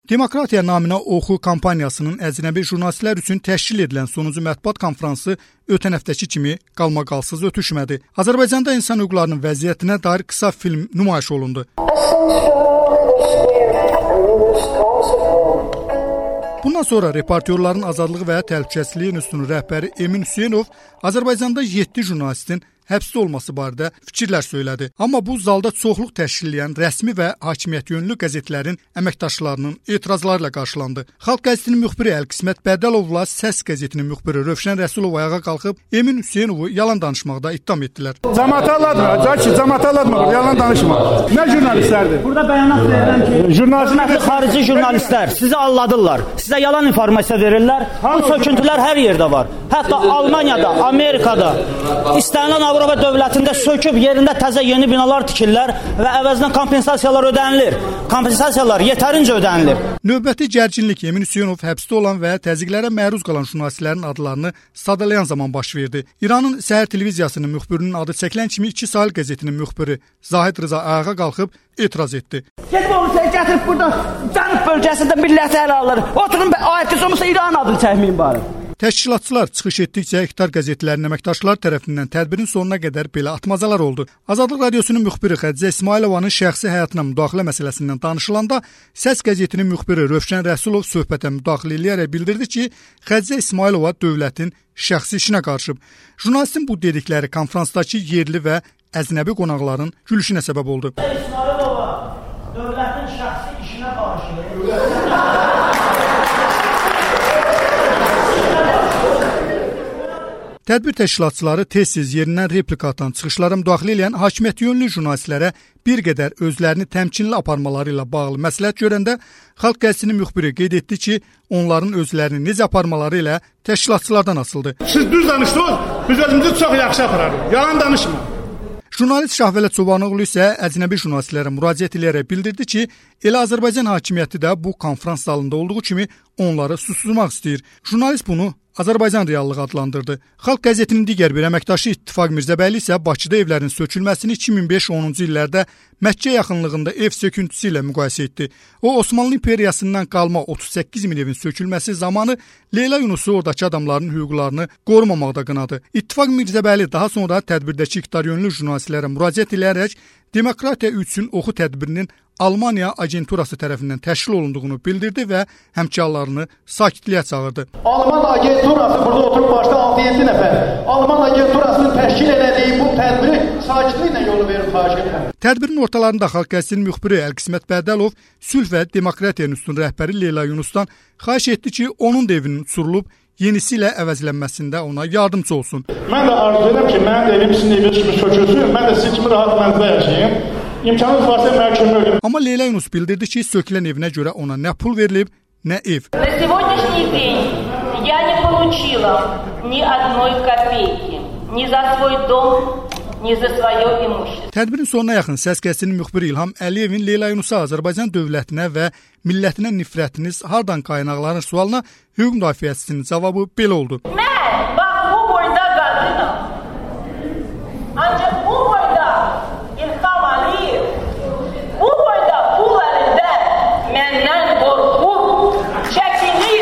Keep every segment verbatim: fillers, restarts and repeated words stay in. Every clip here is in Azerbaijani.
Demokratiya naminə Oxu kampaniyasının əcnəbi jurnalistlər üçün təşkil edilən sonuncu mətbuat konfransı ötən həftəki kimi qalmaqalsız ötüşmədi. Azərbaycanda insan hüquqlarının vəziyyətinə dair qısa film nümayiş olundu. Bundan sonra reportyorların azadlığı və təhlükəsizliyi institutunun rəhbəri Emin Hüseynov Azərbaycanda yeddi jurnalistin həbsdə olması barədə fikirlər söylədi. Amma bu zalda çoxluq təşkil edən rəsmi və hakimiyyət yönlü qəzetlərin əməkdaşlarının etirazları ilə qarşılandı. Xalq qəzetinin müxbiri Əlqismət Bədəlovla Səs qəzetinin müxbiri Rövşən Rəsulov ayağa qalxıb Emin Hüseynovu yalan danışmaqda ittiham etdilər. Cəmaət alladmı? Cəki cəmaət alladmı? Yalan danışma. Nə jurnalistlərdir? Burada bəyanat verirəm ki, jurnalistlər, xarici jurnalistlər sizi alladırlar. Sizə yalan informasiya verirlər. Bu söküntülər hər yerdə var. Hətta Almaniyada, Amerikada istənilən Avropa dövlətində söküb yerində təzə yeni binalar tikirlər və əvəzinə kompensasiyalar ödənilir. Kompensasiyalar yetərincə ödənilir. Növbəti gərginlik Emin Hüseynov həbsdə olan və təzyiqlərə məruz qalan jurnalistlərin adlarını sadalayan zaman baş verdi. İranın Səhər televiziyasının müxbirinin adı çəkilən kimi iki Sahil qəzetinin müxbiri Zahid Rıza ayağa qalxıb etiraz etdi. Gedib onu gətirib burada Cənub bölgəsində milləti ələ alır. Oturun ayətdə olmasa İran adını çəkməyin bari. Təşkilatçılar çıxış etdikcə iqtar qəzetlərinin əməkdaşları tərəfindən tədbirin sonuna qədər belə atmacalar oldu. Azadlıq radiosunun müxbiri Xədicə İsmailovanın şəxsi həyatına müdaxilə məsələsindən danışılanda Səs qəzetinin müxbiri Rövşən Rəsulov söhbətə müdaxilə edərək bildirdi ki, Xədicə İsmailova dövlətin şəxsi işinə qarışıb. Jurnalistin bu dedikləri konfransdakı yerli və əcnəbi qonaqların gülüşünə səbəb oldu. İsmailova dövlətin şəxsi işinə qarışıb. Tədbir təşkilatçıları tez-tez yerindən replika atan çıxışlara müdaxilə edən hakimiyyət yönlü jurnalistlərə bir qədər özlərini təmkinli aparmaları ilə bağlı məsləhət görəndə Xalq qəzetinin müxbiri qeyd etdi ki, onların özlərini necə aparmaları ilə təşkilatçılardan asıldı. Siz düz danışdınız, biz özümüzü çox yaxşı apararıq. Yalan danışma. Jurnalist Şahvələ Çobanoğlu isə əcnəbi jurnalistlərə müraciət edərək bildirdi ki, elə Azərbaycan hakimiyyəti də bu konfrans zalında olduğu kimi onları susturmaq istəyir. Jurnalist bunu Azərbaycan reallığı adlandırdı. Xalq qəzetinin digər bir əməkdaşı İttifaq Mirzəbəyli isə Bakıda evlərin sökülməsini iki min beş onuncu illərdə Məkkə yaxınlığında ev söküntüsü ilə müqayisə etdi. O, Osmanlı İmperiyasından qalma otuz səkkiz min evin sökülməsi zamanı Leyla Yunusu oradakı adamların hüquqlarını qorumamaqda qınadı. İttifaq Mirzəbəyli daha sonra tədbirdəki iqtar yönlü jurnalistlərə müraciət edərək Demokratiya üçün Oxu tədbirinin Almaniya agenturası tərəfindən təşkil olunduğunu bildirdi və həmkarlarını sakitliyə çağırdı. Alman agenturası burada oturub başda altı yeddi nəfər. Alman agenturasının təşkil elədiyi bu tədbiri sakitliklə yolu verir xahiş edirəm. Tədbirin ortalarında Xalq qəzetinin müxbiri Əlqismət Bədəlov Sülh və Demokratiya institutunun rəhbəri Leyla Yunusdan xahiş etdi ki, onun da evinin uçurulub yenisi ilə əvəzlənməsində ona yardımcı olsun. Mən də arzu edirəm ki, mənim də evim sizin eviniz kimi sökülsün, mən də siz kimi rahat mənzildə yaşayayım. İmkanınız varsa məhkəmə ölüm. Amma Leyla Yunus bildirdi ki, sökülən evinə görə ona nə pul verilib, nə ev. На сегодняшний день я не получила ни одной копейки, ни за свой дом, ни за свое имущество. Tədbirin sonuna yaxın Səs qəzetinin müxbiri İlham Əliyevin Leyla Yunusa Azərbaycan dövlətinə və millətinə nifrətiniz hardan qaynaqlanır sualına hüquq müdafiəçisinin cavabı belə oldu. Mən bax bu boyda qadınam. Ancaq bu boyda İlham Əliyev bu boyda pul əlində məndən qorxub, çəkinir.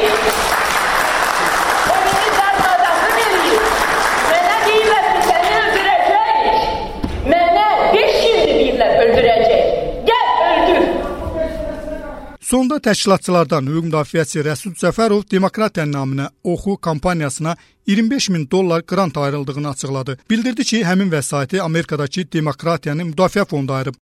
Önünü darmadası verir. Mənə deyirlər ki, səni öldürəcək. Mənə beş ildir deyirlər öldürəcək. Gəl öldür. Sonda təşkilatçılardan hüquq müdafiəçisi Rəsul Cəfərov Demokratiya naminə Oxu kampaniyasına iyirmi beş min dollar qrant ayrıldığını açıqladı. Bildirdi ki, həmin vəsaiti Amerikadakı Demokratiyanın müdafiə fondu ayırıb.